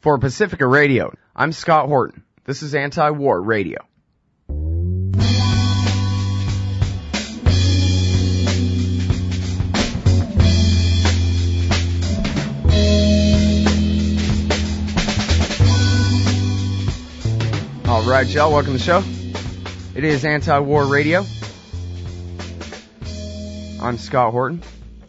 For Pacifica Radio, I'm Scott Horton. This is Anti-War Radio. All right, y'all, welcome to the show. It is Anti-War Radio. I'm Scott Horton.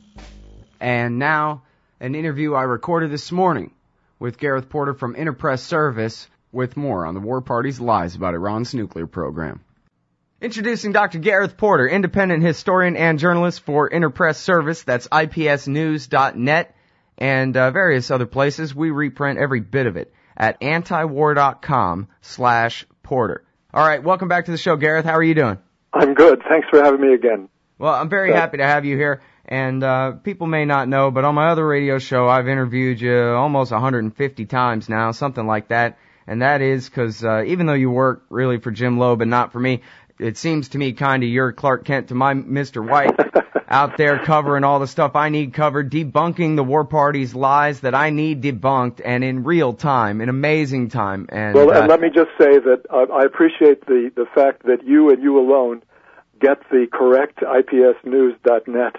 And now, an interview I recorded this morning with Gareth Porter from Interpress Service with more on the War Party's lies about Iran's nuclear program. Introducing Dr. Gareth Porter, independent historian and journalist for Interpress Service. That's ipsnews.net and various other places. We reprint every bit of it at antiwar.com/Porter. All right, welcome back to the show, Gareth. How are you doing? I'm good. Thanks for having me again. Well, I'm very happy to have you here. And people may not know, but on my other radio show, I've interviewed you almost 150 times now, something like that. And that is because even though you work really for Jim Loeb and not for me, it seems to me kind of you're Clark Kent to my Mr. White out there covering all the stuff I need covered, debunking the War Party's lies that I need debunked, and in real time, in amazing time. And let me just say that I appreciate the fact that you and you alone get the correct ipsnews.net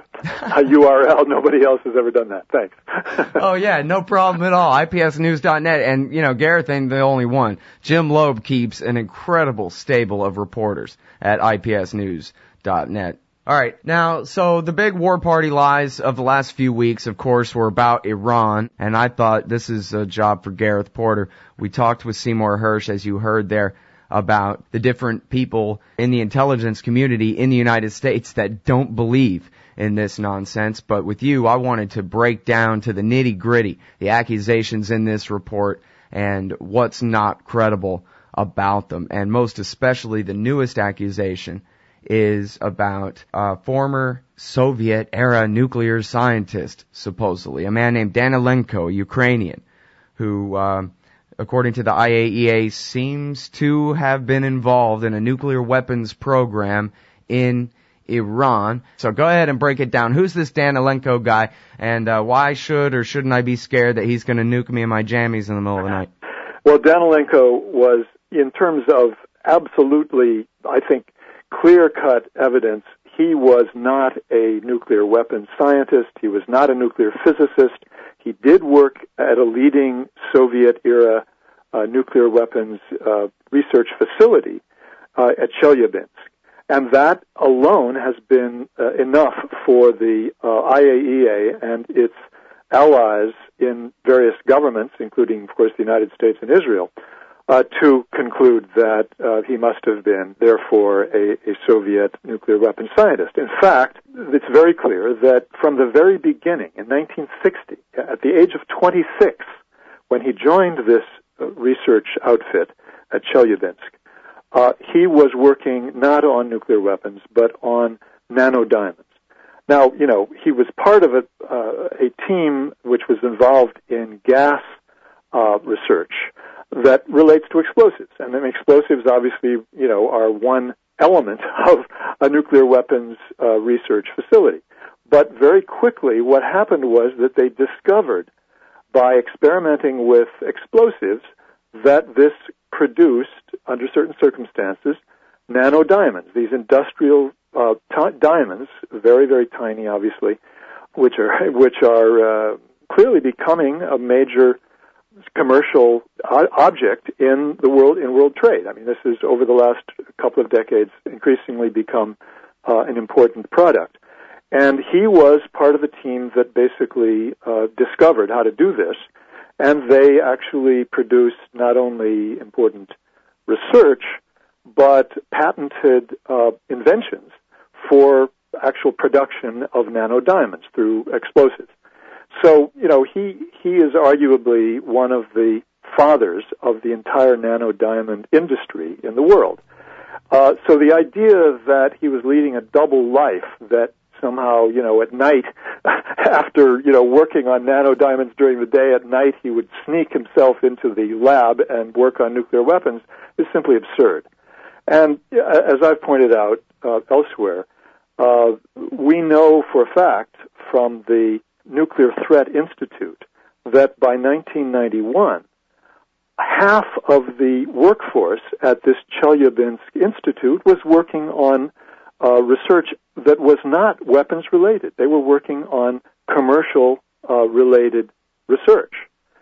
URL. Nobody else has ever done that. Thanks. Oh, yeah, no problem at all. ipsnews.net. And, you know, Gareth ain't the only one. Jim Loeb keeps an incredible stable of reporters at ipsnews.net. All right, now, so the big War Party lies of the last few weeks, of course, were about Iran, and I thought this is a job for Gareth Porter. We talked with Seymour Hersh, as you heard there, about the different people in the intelligence community in the United States that don't believe in this nonsense. But with you, I wanted to break down to the nitty-gritty the accusations in this report and what's not credible about them. And most especially the newest accusation is about a former Soviet-era nuclear scientist, supposedly, a man named Danilenko, a Ukrainian, who according to the IAEA, seems to have been involved in a nuclear weapons program in Iran. So go ahead and break it down. Who's this Danilenko guy, and why should or shouldn't I be scared that he's going to nuke me in my jammies in the middle of the night? Well, Danilenko was, in terms of absolutely, I think, clear-cut evidence, he was not a nuclear weapons scientist. He was not a nuclear physicist. He did work at a leading Soviet-era nuclear weapons research facility at Chelyabinsk. And that alone has been enough for the IAEA and its allies in various governments, including, of course, the United States and Israel, to conclude that he must have been, therefore, a Soviet nuclear weapons scientist. In fact, it's very clear that from the very beginning, in 1960, at the age of 26, when he joined this research outfit at Chelyabinsk, he was working not on nuclear weapons, but on nanodiamonds. Now, you know, he was part of a team which was involved in gas research that relates to explosives. And then explosives, obviously, you know, are one element of a nuclear weapons research facility. But very quickly, what happened was that they discovered, by experimenting with explosives, that this produced, under certain circumstances, nanodiamonds, these industrial diamonds, very, very tiny, obviously, which are clearly becoming a major commercial object in world trade. I mean, this has, over the last couple of decades, increasingly become an important product. And he was part of the team that basically discovered how to do this, and they actually produced not only important research, but patented inventions for actual production of nanodiamonds through explosives. So, you know, he is arguably one of the fathers of the entire nanodiamond industry in the world. So the idea that he was leading a double life, that somehow, you know, at night, after, you know, working on nanodiamonds during the day, at night he would sneak himself into the lab and work on nuclear weapons, is simply absurd. And as I've pointed out elsewhere, we know for a fact from the Nuclear Threat Institute that by 1991, half of the workforce at this Chelyabinsk Institute was working on research that was not weapons related. They were working on commercial related research.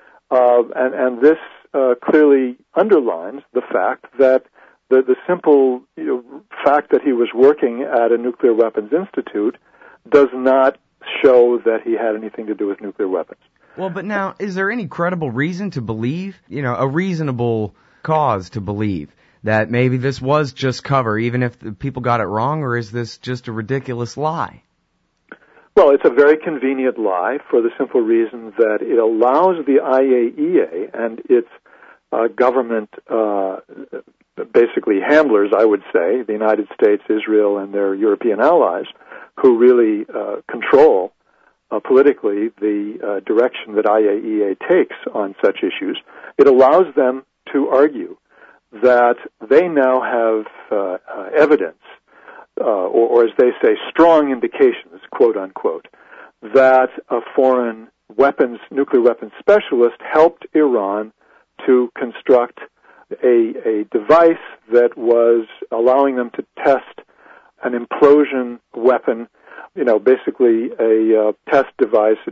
And this clearly underlines the fact that the simple fact that he was working at a nuclear weapons institute does not show that he had anything to do with nuclear weapons. Well, but now, is there any credible reason to believe, a reasonable cause to believe that maybe this was just cover, even if the people got it wrong, or is this just a ridiculous lie? Well, it's a very convenient lie for the simple reason that it allows the IAEA and its government, basically handlers, I would say, the United States, Israel, and their European allies, who really control politically the direction that IAEA takes on such issues. It allows them to argue that they now have evidence, or as they say, strong indications, quote unquote, that a foreign nuclear weapons specialist helped Iran to construct a device that was allowing them to test an implosion weapon, basically a test device, a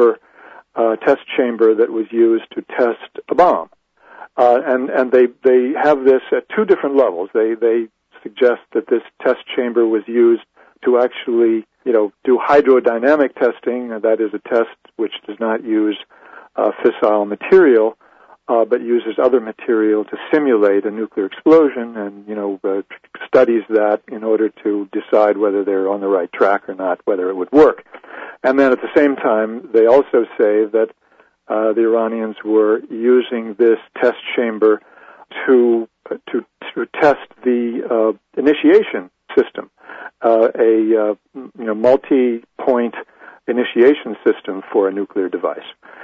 test chamber that was used to test a bomb. And they have this at two different levels. They suggest that this test chamber was used to actually, do hydrodynamic testing. That is a test which does not use fissile material, but uses other material to simulate a nuclear explosion, and studies that in order to decide whether they're on the right track or not, whether it would work. And then at the same time, they also say that the Iranians were using this test chamber to test the initiation system, a multi-point initiation system for a nuclear device.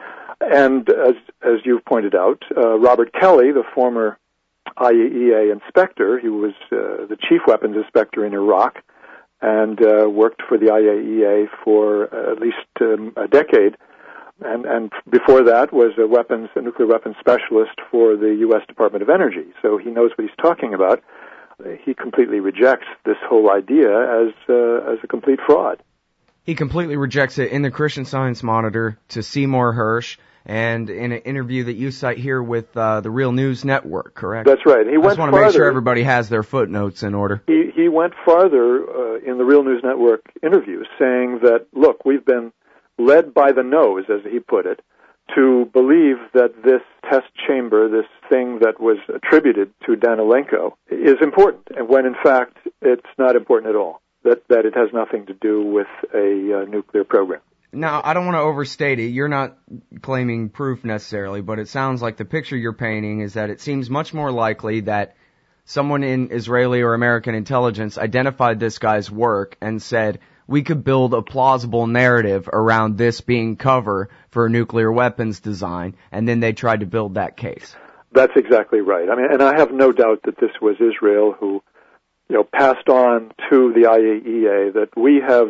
And as you've pointed out, Robert Kelly, the former IAEA inspector, he was the chief weapons inspector in Iraq and worked for the IAEA for at least a decade. And before that was a nuclear weapons specialist for the U.S. Department of Energy. So he knows what he's talking about. He completely rejects this whole idea as a complete fraud. He completely rejects it in the Christian Science Monitor to Seymour Hersh and in an interview that you cite here with the Real News Network, correct? That's right. I just want to make sure everybody has their footnotes in order. He went farther in the Real News Network interview, saying that, look, we've been led by the nose, as he put it, to believe that this test chamber, this thing that was attributed to Danilenko, is important, and when in fact it's not important at all, that it has nothing to do with a nuclear program. Now, I don't want to overstate it. You're not claiming proof necessarily, but it sounds like the picture you're painting is that it seems much more likely that someone in Israeli or American intelligence identified this guy's work and said, we could build a plausible narrative around this being cover for a nuclear weapons design, and then they tried to build that case. That's exactly right. I mean, and I have no doubt that this was Israel who, passed on to the IAEA that we have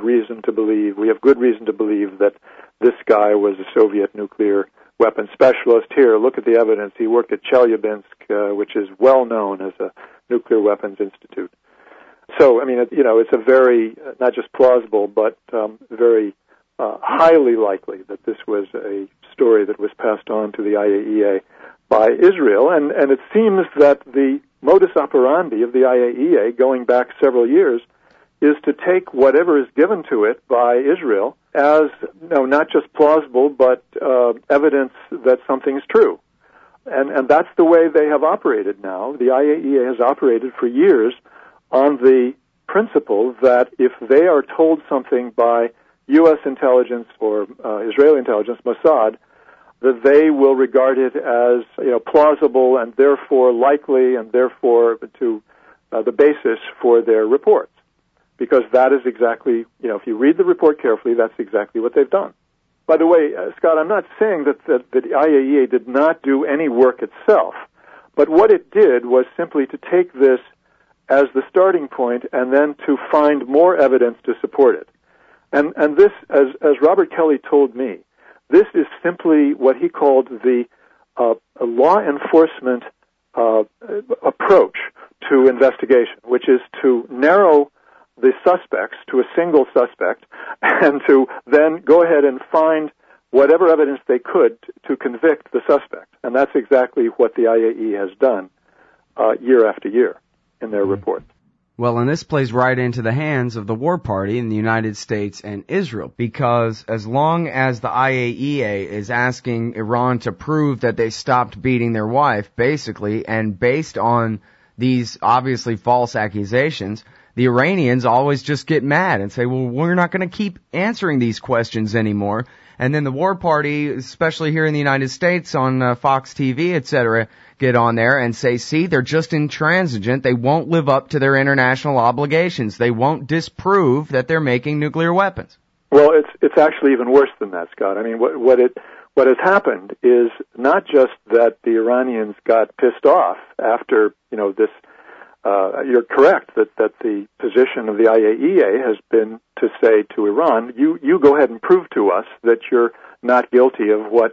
good reason to believe that this guy was a Soviet nuclear weapons specialist. Here, look at the evidence. He worked at Chelyabinsk, which is well known as a nuclear weapons institute. So, I mean, it's a very, not just plausible, but very highly likely that this was a story that was passed on to the IAEA by Israel. And it seems that the modus operandi of the IAEA, going back several years, is to take whatever is given to it by Israel as, not just plausible, but evidence that something's true. And that's the way they have operated now. The IAEA has operated for years on the principle that if they are told something by U.S. intelligence or Israeli intelligence, Mossad, that they will regard it as plausible and therefore likely and therefore to the basis for their reports. Because that is exactly, if you read the report carefully, that's exactly what they've done. By the way, Scott, I'm not saying that the IAEA did not do any work itself, but what it did was simply to take this as the starting point and then to find more evidence to support it. And this, as Robert Kelly told me, This is simply what he called the law enforcement approach to investigation, which is to narrow the suspects to a single suspect and to then go ahead and find whatever evidence they could to convict the suspect. And that's exactly what the IAE has done year after year in their reports. Well, and this plays right into the hands of the war party in the United States and Israel, because as long as the IAEA is asking Iran to prove that they stopped beating their wife, basically, and based on these obviously false accusations, the Iranians always just get mad and say, well, we're not going to keep answering these questions anymore. And then the war party, especially here in the United States on Fox TV, etc., get on there and say, see, they're just intransigent. They won't live up to their international obligations. They won't disprove that they're making nuclear weapons. Well, it's actually even worse than that, Scott. I mean, what has happened is not just that the Iranians got pissed off after, this. You're correct that the position of the IAEA has been to say to Iran, you go ahead and prove to us that you're not guilty of what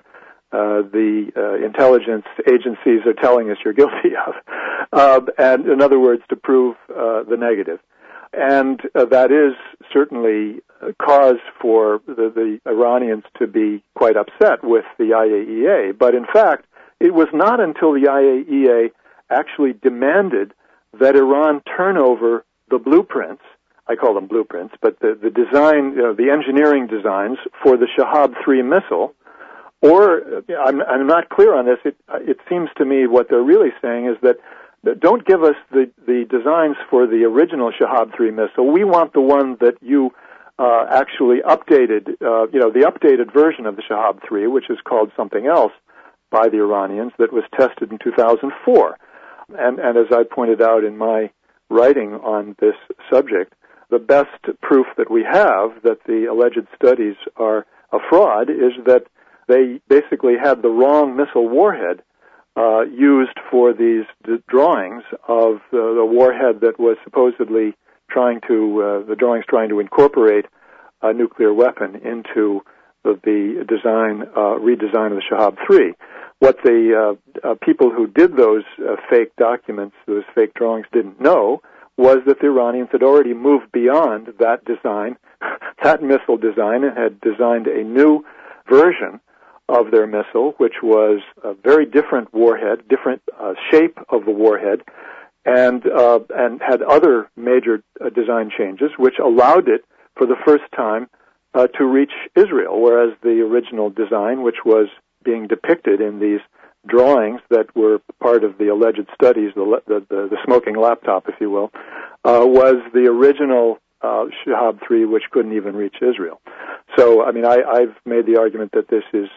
the intelligence agencies are telling us you're guilty of, and in other words, to prove the negative. And that is certainly a cause for the Iranians to be quite upset with the IAEA. But in fact, it was not until the IAEA actually demanded that Iran turn over the blueprints, I call them blueprints, but the design, the engineering designs for the Shahab-3 missile, or I'm not clear on this. It seems to me what they're really saying is that don't give us the designs for the original Shahab-3 missile. We want the one that you actually updated, the updated version of the Shahab-3, which is called something else by the Iranians, that was tested in 2004. And as I pointed out in my writing on this subject, the best proof that we have that the alleged studies are a fraud is that they basically had the wrong missile warhead used for these drawings of the warhead that was supposedly the drawings trying to incorporate a nuclear weapon into the redesign of the Shahab-3. What the people who did those fake documents, those fake drawings, didn't know was that the Iranians had already moved beyond that design, that missile design, and had designed a new version of their missile, which was a very different warhead, different shape of the warhead, and had other major design changes, which allowed it for the first time to reach Israel, whereas the original design, which was being depicted in these drawings that were part of the alleged studies, the smoking laptop, if you will, was the original Shahab-3, which couldn't even reach Israel. So, I mean, I've made the argument that this is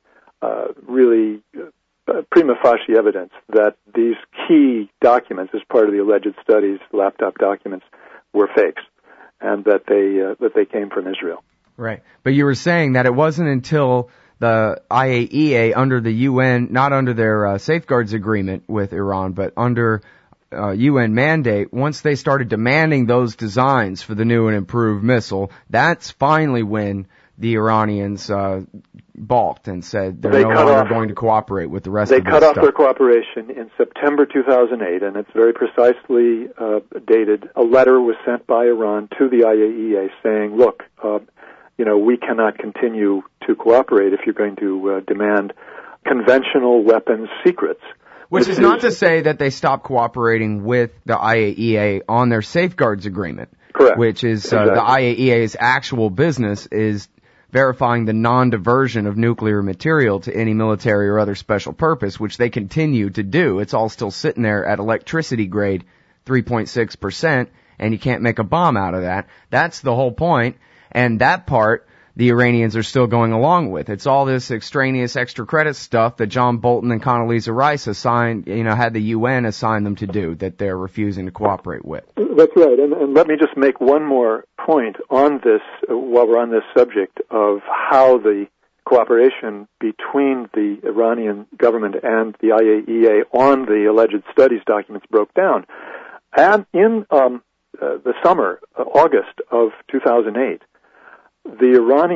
really prima facie evidence that these key documents, as part of the alleged studies, laptop documents, were fakes, and that they came from Israel. Right. But you were saying that it wasn't until the IAEA, under the UN, not under their safeguards agreement with Iran, but under UN mandate, once they started demanding those designs for the new and improved missile, that's finally when the Iranians balked and said they're no longer going to cooperate with the rest of this stuff. They cut off their cooperation in September 2008, and it's very precisely dated. A letter was sent by Iran to the IAEA saying, look, we cannot continue to cooperate if you're going to demand conventional weapons secrets. Which is not to say that they stopped cooperating with the IAEA on their safeguards agreement. Correct. Which is exactly. The IAEA's actual business is verifying the non-diversion of nuclear material to any military or other special purpose, which they continue to do. It's all still sitting there at electricity grade 3.6%, and you can't make a bomb out of that. That's the whole point. And that part, the Iranians are still going along with. It's all this extraneous extra credit stuff that John Bolton and Condoleezza Rice had the UN assign them to do, that they're refusing to cooperate with. That's right. And let me just make one more point on this, while we're on this subject, of how the cooperation between the Iranian government and the IAEA on the alleged studies documents broke down. And in the summer, August of 2008, the Iranian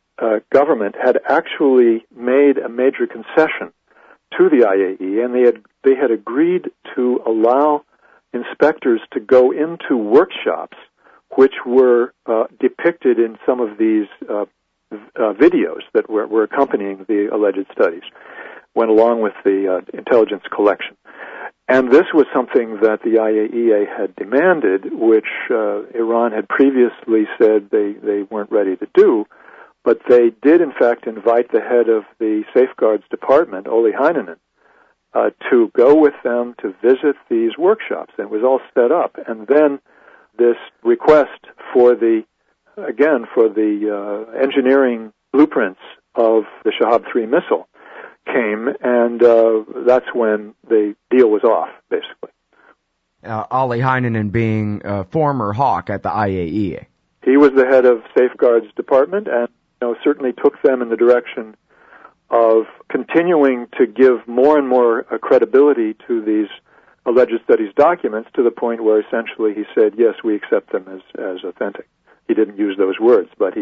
government had actually made a major concession to the IAEA, and they had agreed to allow inspectors to go into workshops which were depicted in some of these videos that were accompanying the alleged studies, went along with the intelligence collection. And this was something that the IAEA had demanded, which Iran had previously said they weren't ready to do, but they did in fact invite the head of the Safeguards Department, Olli Heinonen, to go with them to visit these workshops. And it was all set up. And then this request for the engineering blueprints of the Shahab-3 missile came, and that's when the deal was off, basically. Olli Heinonen being a former hawk at the IAEA. He was the head of Safeguards Department, and certainly took them in the direction of continuing to give more and more credibility to these alleged studies documents, to the point where essentially he said, yes, we accept them as authentic. He didn't use those words, but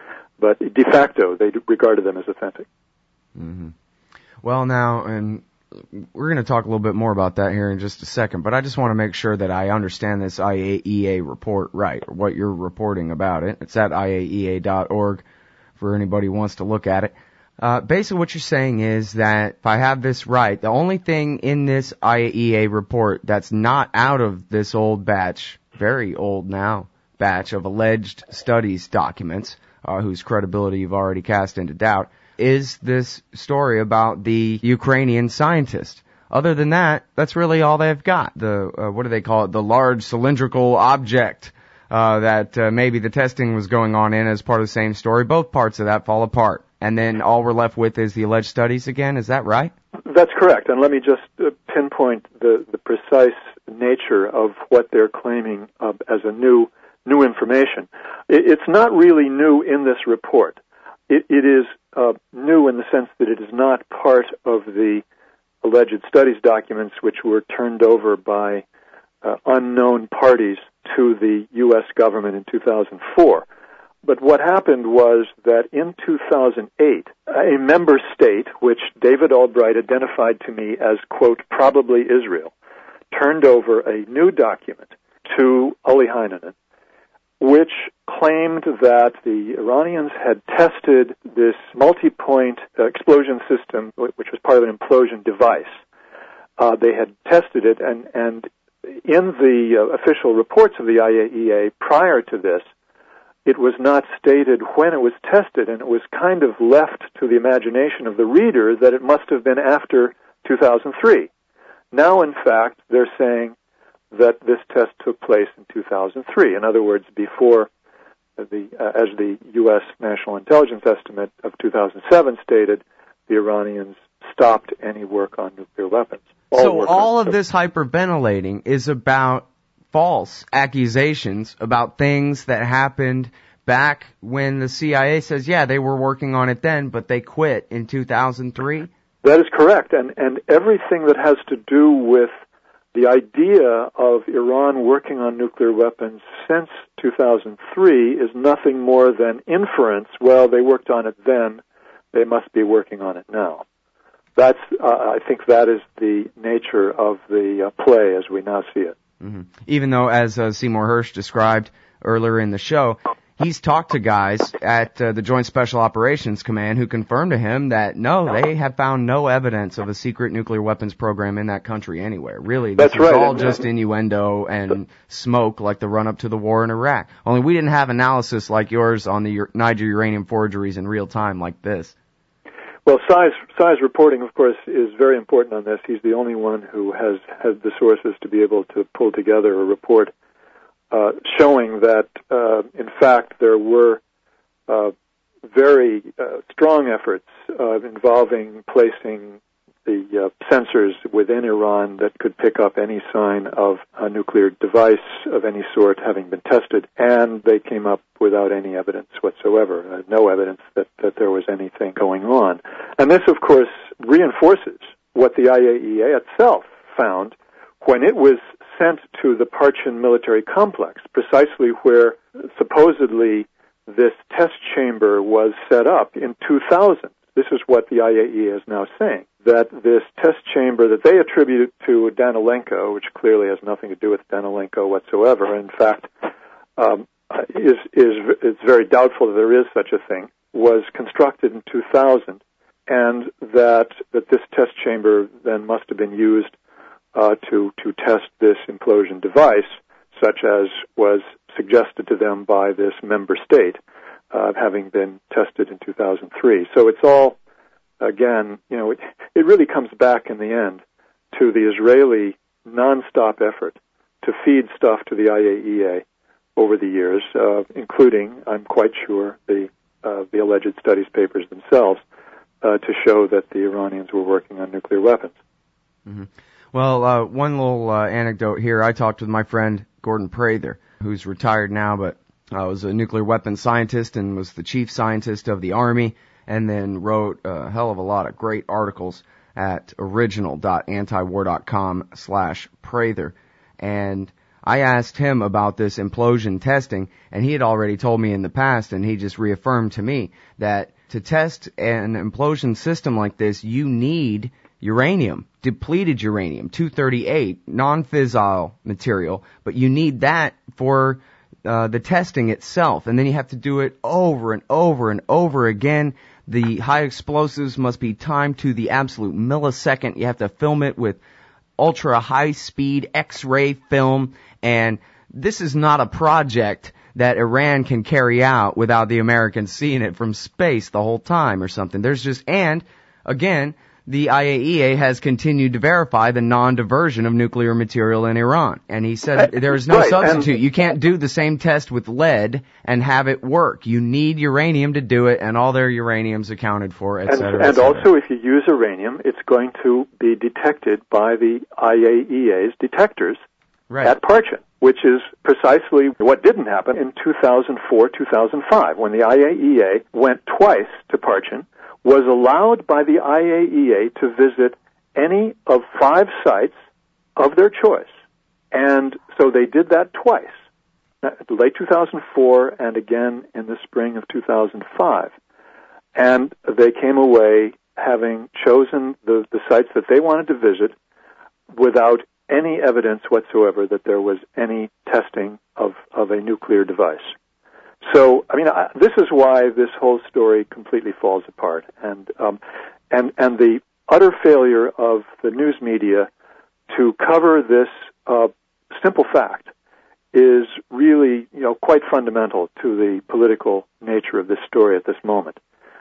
de facto they regarded them as authentic. Mm-hmm. Well, now, and we're going to talk a little bit more about that here in just a second, but I just want to make sure that I understand this IAEA report right, or what you're reporting about it. It's at IAEA.org for anybody who wants to look at it. Basically what you're saying is that if I have this right, the only thing in this IAEA report that's not out of this old batch, very old now, batch of alleged studies documents, whose credibility you've already cast into doubt, is this story about the Ukrainian scientist. Other than that, that's really all they've got. The, what do they call it? The large cylindrical object, that maybe the testing was going on in as part of the same story. Both parts of that fall apart. And then all we're left with is the alleged studies again. Is that right? That's correct. And let me just pinpoint the precise nature of what they're claiming as a new information. It's not really new in this report. It is new in the sense that it is not part of the alleged studies documents which were turned over by unknown parties to the U.S. government in 2004. But what happened was that in 2008, a member state, which David Albright identified to me as, quote, probably Israel, turned over a new document to Olli Heinonen, which claimed that the Iranians had tested this multi-point explosion system, which was part of an implosion device. They had tested it, and in the official reports of the IAEA prior to this, it was not stated when it was tested, and it was kind of left to the imagination of the reader that it must have been after 2003. Now, in fact, they're saying that this test took place in 2003. In other words, before as the U.S. National Intelligence Estimate of 2007 stated, the Iranians stopped any work on nuclear weapons. All of this hyperventilating is about false accusations about things that happened back when the CIA says, yeah, they were working on it then, but they quit in 2003? That is correct. And everything that has to do with the idea of Iran working on nuclear weapons since 2003 is nothing more than inference. Well, they worked on it then, they must be working on it now. That's, I think that is the nature of the play as we now see it. Mm-hmm. Even though, as Seymour Hersh described earlier in the show, he's talked to guys at the Joint Special Operations Command who confirmed to him that, no, they have found no evidence of a secret nuclear weapons program in that country anywhere. Really, this was all just innuendo and smoke like the run-up to the war in Iraq. Only we didn't have analysis like yours on the Niger uranium forgeries in real time like this. Well, Sai's reporting, of course, is very important on this. He's the only one who has had the sources to be able to pull together a report showing that, in fact, there were very strong efforts involving placing the sensors within Iran that could pick up any sign of a nuclear device of any sort having been tested, and they came up without any evidence whatsoever, no evidence that there was anything going on. And this, of course, reinforces what the IAEA itself found when it was sent to the Parchin military complex, precisely where supposedly this test chamber was set up in 2000. This is what the IAEA is now saying, that this test chamber that they attribute to Danilenko, which clearly has nothing to do with Danilenko whatsoever, in fact, it's very doubtful that there is such a thing, was constructed in 2000, and that this test chamber then must have been used to test this implosion device, such as was suggested to them by this member state, having been tested in 2003. So it's all, again, it really comes back in the end to the Israeli nonstop effort to feed stuff to the IAEA over the years, including, I'm quite sure, the alleged studies papers themselves, to show that the Iranians were working on nuclear weapons. Mm-hmm. Well, one little anecdote here. I talked with my friend Gordon Prather, who's retired now, but was a nuclear weapons scientist and was the chief scientist of the Army, and then wrote a hell of a lot of great articles at original.antiwar.com/Prather. And I asked him about this implosion testing, and he had already told me in the past, and he just reaffirmed to me that to test an implosion system like this, you need uranium, depleted uranium, 238, non-fissile material, but you need that for the testing itself, and then you have to do it over and over and over again. The high explosives must be timed to the absolute millisecond. You have to film it with ultra high speed X-ray film, and this is not a project that Iran can carry out without the Americans seeing it from space the whole time or something. And again, the IAEA has continued to verify the non-diversion of nuclear material in Iran. And he said there is no substitute. You can't do the same test with lead and have it work. You need uranium to do it, and all their uranium's accounted for, et cetera. And also, if you use uranium, it's going to be detected by the IAEA's detectors at Parchin, which is precisely what didn't happen in 2004-2005, when the IAEA went twice to Parchin, was allowed by the IAEA to visit any of 5 sites of their choice. And so they did that twice, late 2004 and again in the spring of 2005. And they came away having chosen the sites that they wanted to visit without any evidence whatsoever that there was any testing of a nuclear device. So, this is why this whole story completely falls apart, and the utter failure of the news media to cover this simple fact is really, quite fundamental to the political nature of this story at this moment.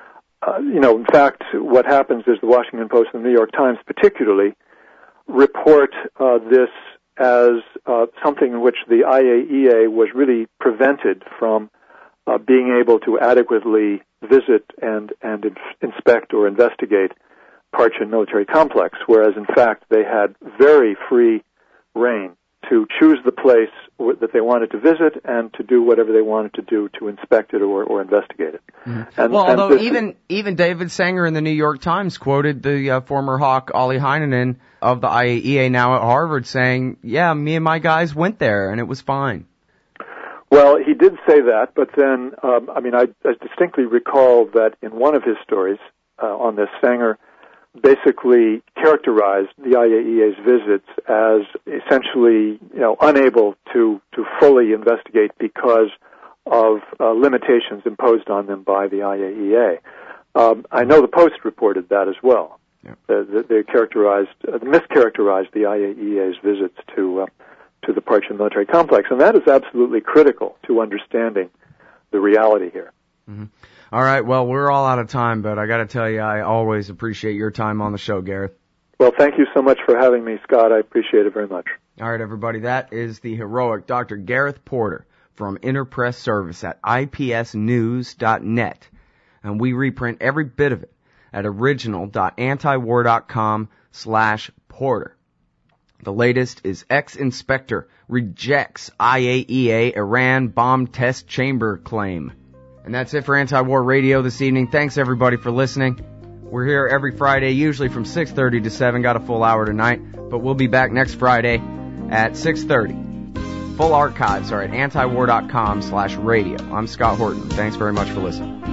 In fact, what happens is the Washington Post and the New York Times, particularly, report this as something in which the IAEA was really prevented from being able to adequately visit and inspect or investigate Parchin military complex, whereas in fact they had very free rein to choose the place that they wanted to visit and to do whatever they wanted to do to inspect it or investigate it. Mm-hmm. Although even David Sanger in the New York Times quoted the former Hawk Olli Heinonen of the IAEA now at Harvard saying, yeah, me and my guys went there and it was fine. Well, he did say that, but then, I distinctly recall that in one of his stories on this, Sanger basically characterized the IAEA's visits as essentially, unable to fully investigate because of limitations imposed on them by the IAEA. I know the Post reported that as well. Yeah. They mischaracterized the IAEA's visits to the Parchin military complex, and that is absolutely critical to understanding the reality here. Mm-hmm. All right, well, we're all out of time, but I got to tell you, I always appreciate your time on the show, Gareth. Well, thank you so much for having me, Scott. I appreciate it very much. All right, everybody, that is the heroic Dr. Gareth Porter from Interpress Service at ipsnews.net, and we reprint every bit of it at original.antiwar.com/Porter. The latest is ex-inspector rejects IAEA Iran bomb test chamber claim. And that's it for Anti-War Radio this evening. Thanks, everybody, for listening. We're here every Friday, usually from 6:30 to 7. Got a full hour tonight, but we'll be back next Friday at 6:30. Full archives are at antiwar.com/radio. I'm Scott Horton. Thanks very much for listening.